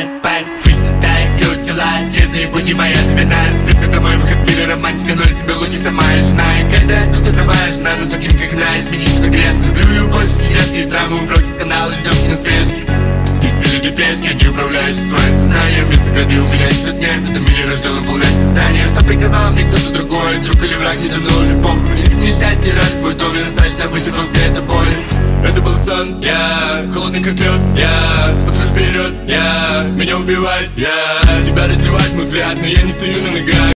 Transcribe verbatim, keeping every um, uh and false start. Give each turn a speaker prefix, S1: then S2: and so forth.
S1: пасть, пасть Скучно так делать дела, трезвые будни, моя же вина. Спирт это мой выход в мир, романтика, ноль себе логика, моя жена. И каждая сука заважена, но таким как она, изменить что грешно. Люблю ее больше, чем резкие травмы, убрать с канала, съемки на спешке. И все люди пешки, не управляешь свое сознание. Вместо крови у меня счет нет, в этом мире рожден наполнять создание. Что приказал мне кто-то другой, друг или враг, не давно уже похуй. Если несчастье, раз свой дом, достаточно быть после этой боли. Это был сон, я холодный как лед, я смотрю вперед, я меня убивает, я тебя разливать мой взгляд, но я не стою на ногах.